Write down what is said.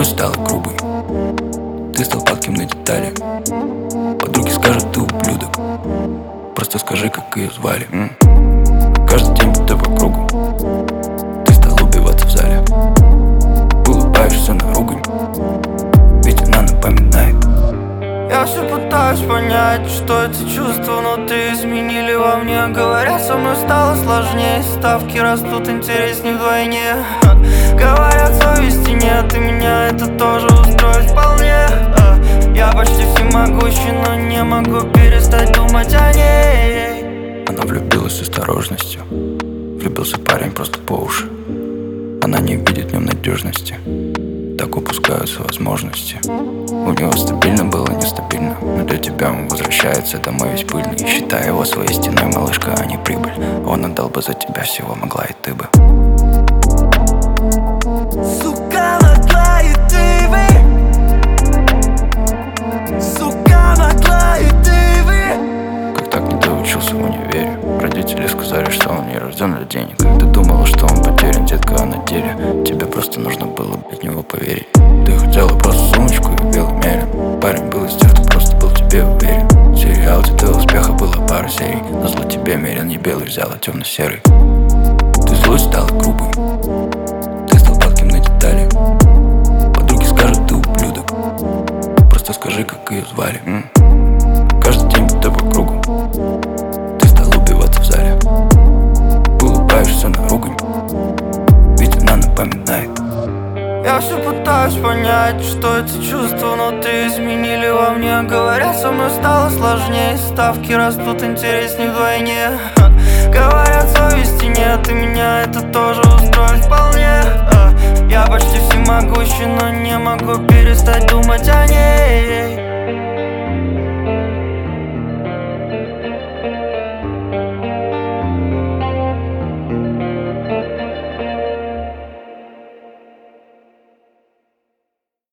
злой, стала грубой. Ты стал падким на детали. Подруги скажут, ты ублюдок. Просто скажи, как ее звали. Каждый день ты по кругу. Ты стал убиваться в зале. Улыбаешься на ругань, ведь она напоминает. Я все пытаюсь понять, что эти чувства внутри изменили во мне. Говорят, со мной стало сложнее, ставки растут, интереснее вдвойне. Говорят, совести нет, и меня это тоже устроит вполне. Я почти всемогущий, но не могу перестать думать о ней. Она влюбилась с осторожностью. Влюбился парень просто по уши. Она не видит в нем надежности. Так упускаются возможности. У него стабильно было нестабильно, но для тебя он возвращается домой весь пыльный. И считай его своей стеной, малышка, а не прибыль. Он отдал бы за тебя всего, могла и ты бы. Сука, могла и ты бы. Сука, могла и ты бы. Как так не доучился в универе? Родители сказали, что он не рожден для денег. Ты думала, что он потерян, детка, а на деле тебе просто нужно было от него поверить. Ты хотела просто сумочку и белый мерин. Парень был из тех, кто просто был тебе уверен. Сериал до успеха было пару серий. Назло тебе мерил не белый, взял, а темно-серый. Ты злой, стала грубой. Ты стал падким на детали. Подруги скажут, ты ублюдок. Просто скажи, как ее звали. Каждый день ты по кругу. Ты стал убиваться в зале. Улыбаешься на ругань, ведь она напоминает. Я все пытаюсь понять, что эти чувства внутри изменили во мне. Говорят, со мной стало сложнее, ставки растут, интереснее вдвойне. Говорят, совести нет, и меня это тоже устроит вполне. Я почти всемогущий, но не могу перестать думать о ней.